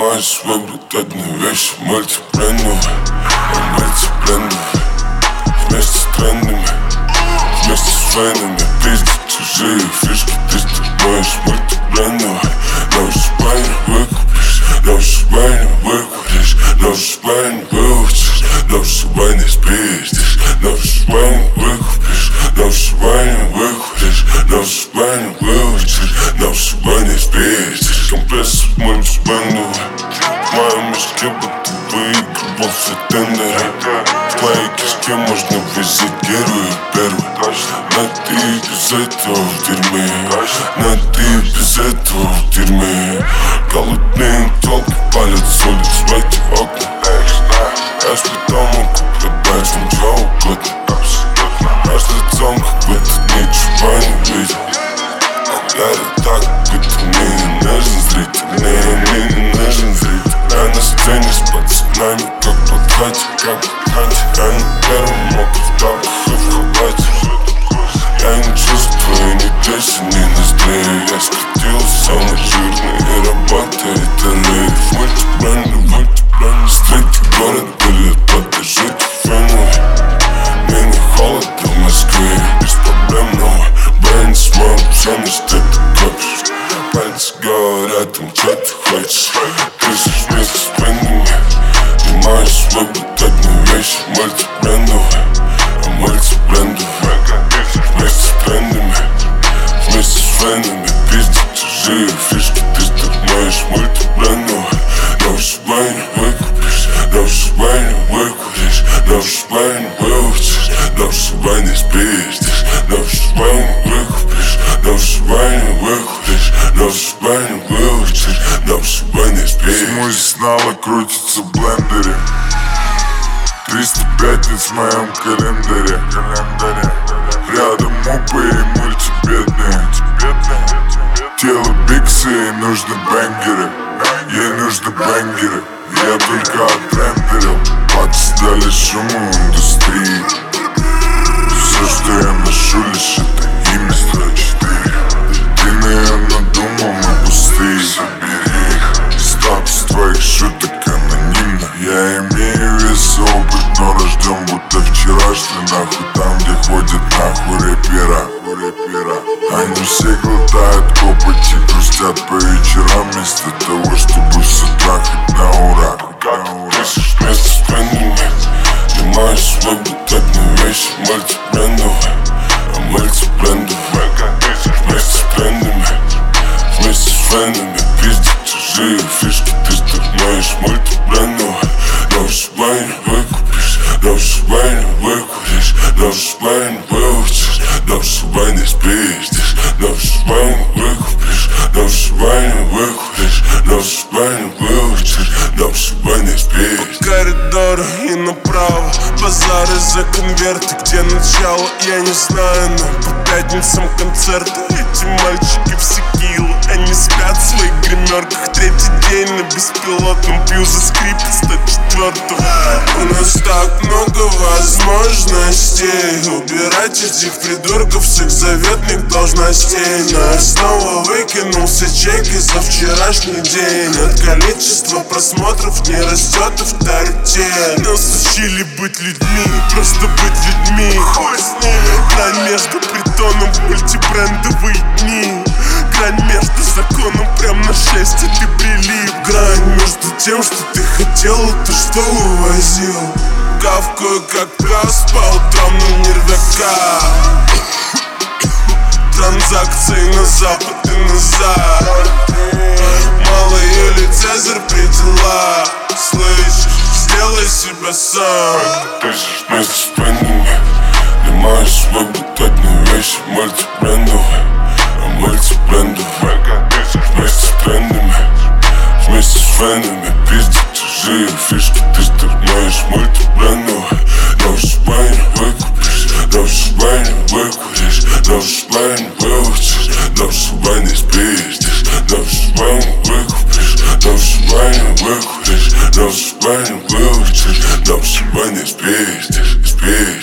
Снимаю свой брутальные вещи, мультибрендовые, вместе с трендами, вместе с войнами. Пиздят чужие фишки, ты снимаешь мультибрендовые. На вышибание выкупишь, на вышибание выкуришь, на вышибание выучишь, на вышибание спиздишь, на вышибание выкупишь, на вышибание выкуришь, на вышибание выучишь, на вышибание спиздишь. Компрессор мультибрендовый в моем мешке, будто выигрывал все тендеры. В твоей кишке можно взять героя первый. Но ты без этого в дерьме, но ты без этого в дерьме. Голодные толпы палят с улиц в эти окна. Я ж потом могу продать вам что угодно. Наш лицом как будто ничего не видел. Хуярит так, будто мне не нужен зритель. Мне не нужен зритель. Я на сцене с пацанами, как подкате, как подкате. Я на первом мог в тапках и в халате. Я не чувствую ни песен, ни ноздрей. Я скатил самый жирный и работает рейв. Мультибрендовый, стреки город были под жить феновый. Мне не холодно в Москве, без проблем новый. Брэнд смог, все на что ты копишь. Пальцы говорят им, что ты хочешь. Крышишь вместе с брендами, снимаешь свой брутальные вещи, мультибрендовые, мультибрендовые. Вместе с трендами, вместе с войнами. Пиздят чужие фишки, ты снимаешь мультибрендовые. На вышибание выкупишь, на вышибание выкуришь, на вышибание выучишь, на вышибание спиздишь, на вышибание выкупишь, на вышибание выкуришь, на вышибание выучишь, на вышибание спиздишь. Мой снова крутится в блендере. 300 пятниц в моем календаре. Рядом мупы и мультибедные. Тело биксы, ей нужны бенгеры. Ей нужны бенгеры. Я только отрендерил. Пацы дали шуму индустрии. Все, что я ношу, лишь это имя 104. Ты, наверное, думал, мы пустые. Забери их. Статус твоих шуток анонимно. Я имею вес и опыт, но рожден будто вчерашний. Нахуй там, где ходят нахуй рэпера. Они все глотают копоть и грустят по вечерам, вместо того, чтобы все трахать на ура. Крышишь вместе с брендами, снимаешь свой брутальные вещи, мультибрендовые, мультибрендовые. Вместе с трендами, вместе с войнами. Пиздят чужие фишки, ты снимаешь мультибрендовые. На вышибание выкупишь, на вышибание выкуришь, на вышибание выучишь, на вышибание спиздишь, на вышибание выкупишь, на вышибание выкуришь, на вышибание выучишь, на вышибание спиздишь. По коридору и направо базары за конверты. Где начало, я не знаю, но по пятницам концерты. Эти мальчики все килы, они спят в своих гримерках. Третий день на беспилотном, пью за скрипт 104-м. У нас так много возможностей убирать этих придурков с их заветных должностей. Но я снова выкинул все чеки за вчерашний день. От количества просмотров не растет авторитет. Нас учили быть людьми, просто быть людьми. Хуй с ними. Грань между притоном в мультибрендовые дни. Грань между законом прям на 6, и ты прилип. Грань между тем, что ты хотел, и то, что увозил. Гавкаю как пес по утрам на нервяка. Транзакции на запад и назад. Малый или Цезарь при делах. Слышишь, сделай себя сам. Крышишь вместе с брендами, снимаешь свой брутальные вещи, мультибрендовые, мультибрендовые. Вместе с трендами, вместе с войнами. Пиздят чужие фишки, ты снимаешь мультибрендовые. На вышибание выкупишь, на вышибание выкуришь, на вышибание выучишь, на вышибание спиздишь, на вышибание выкупишь, на вышибание выкуришь, на вышибание выучишь, на вышибание спиздишь.